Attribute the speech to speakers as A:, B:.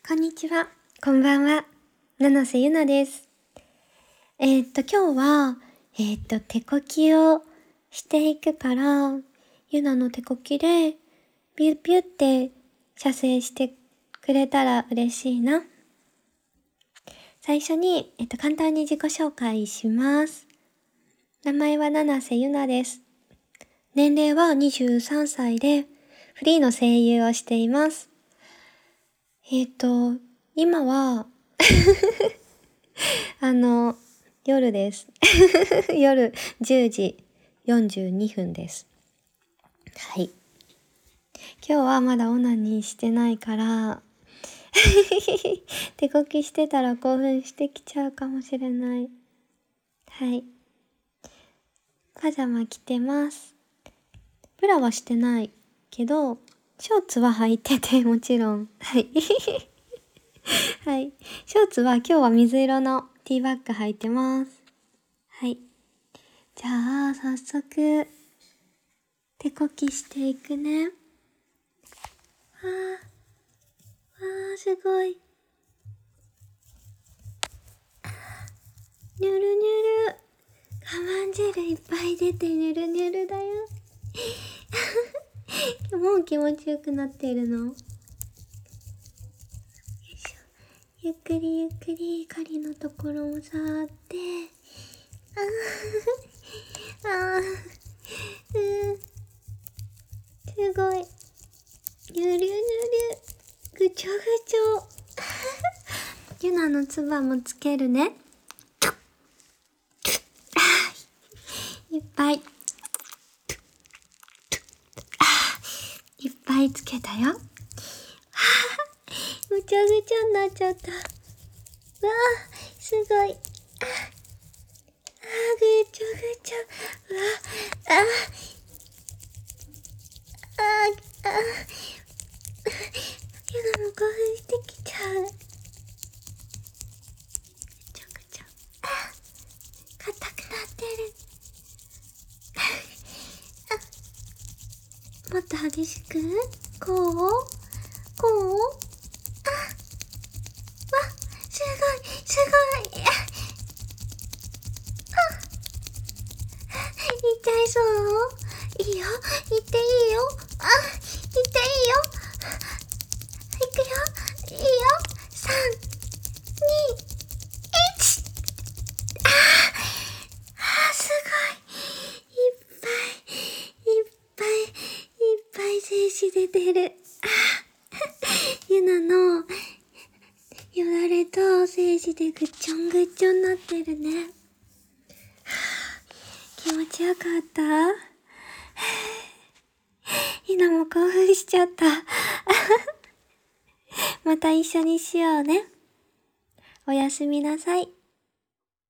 A: こんにちは、こんばんは、七瀬ゆなです。今日は、手こきをしていくから、ゆなの手こきで、ビュッビュッって射精してくれたら嬉しいな。最初に、簡単に自己紹介します。名前は七瀬ゆなです。年齢は23歳で、フリーの声優をしています。今は、夜です。夜10時42分です。はい。今日はまだオナニーしてないから、手こきしてたら興奮してきちゃうかもしれない。はい。パジャマ着てます。ブラはしてないけど、ショーツは履いててもちろん。はい。はい。ショーツは今日は水色のティーバッグ履いてます。はい。じゃあ、早速、手こきしていくね。わー、すごい。ニュルニュル。我慢汁いっぱい出てニュルニュルだよ。もう気持ちよくなってるの。よいしょ。ゆっくりゆっくり狩りのところを触って。すごい。ニュルニュル。ぐちょぐちょ。ゆなのつばもつけるね。いっぱい。いっぱいつけたよ。ぐちゃぐちゃになっちゃった。わあ、すごい。ぐちゃぐちゃ。ゆなも興奮してきちゃう。ぐちゃぐちゃ。硬くなってる。もっと激しく。こうすごい。痛いそう。いいよ。行っていいよ。行っていいよ。行くよ。いいよ。3、2、1。すごい。いっぱい精子出てる。ゆなのよだれと精子でぐっちょんぐっちょんなってるね。気持ちよかった？ゆなも興奮しちゃった。また一緒にしようね。おやすみなさい。